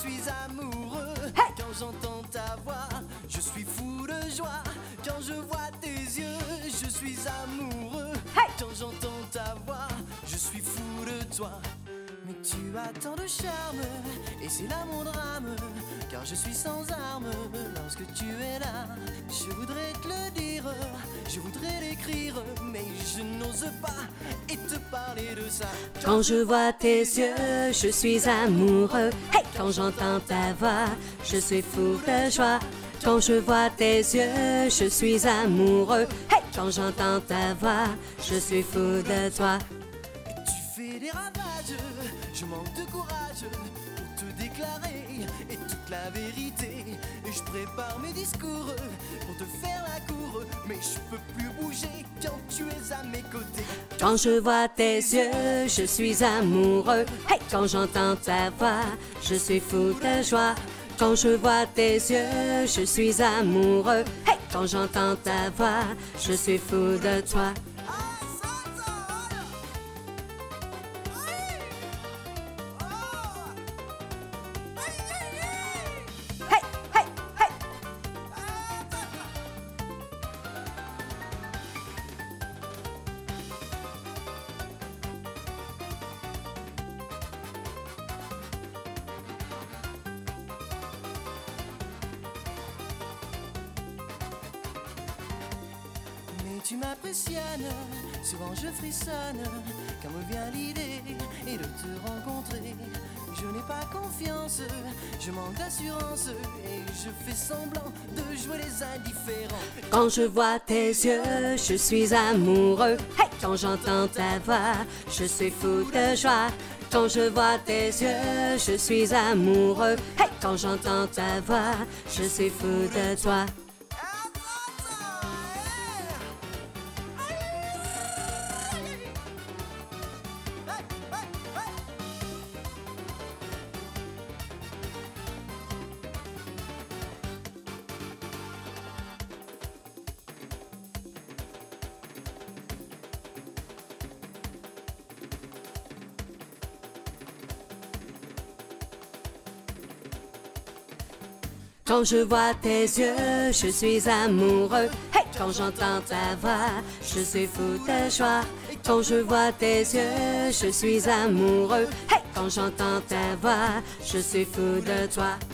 suis amoureux. Hey! Quand j'entends ta voix, je suis fou de joie. Quand je vois tes yeux, je suis amoureux. Hey! Quand j'entends ta voix, je suis fou de toi. Mais tu as tant de charme, et c'est là mon drame. Car je suis sans armes lorsque tu es là. Je voudrais te le dire, je voudrais l'écrire, mais je n'ose pas et te parler de ça. Quand je vois tes yeux, je suis amoureux. Hey! Quand j'entends ta voix, je suis fou de joie. Quand je vois tes yeux, je suis amoureux. Hey! Quand j'entends ta voix, je suis fou de toi. Tu fais des ravages, je manque de courage pour te déclarer et toute la vérité. Et je prépare mes discours pour te faire la cour, mais je peux plus bouger quand tu es à mes côtés. Quand je vois tes yeux, je suis amoureux. Hey! Quand j'entends ta voix, je suis fou de joie. Quand je vois tes yeux, je suis amoureux. Hey! Quand j'entends ta voix, je suis fou de toi. Hey! Hey! Hey! Mais tu m'impressionnes, souvent je frissonne quand me vient l'idée et de te rencontrer. Je n'ai pas confiance, je manque d'assurance et je fais semblant de jouer les indifférents. Quand je vois tes yeux, je suis amoureux. Hey! Quand j'entends ta voix, je suis fou de joie. Quand je vois tes yeux, je suis amoureux. Hey! Quand j'entends ta voix, je suis fou de toi. Quand je vois tes yeux, je suis amoureux. Hey! Quand j'entends ta voix, je suis fou de joie. Quand je vois tes yeux, je suis amoureux. Hey! Quand j'entends ta voix, je suis fou de toi.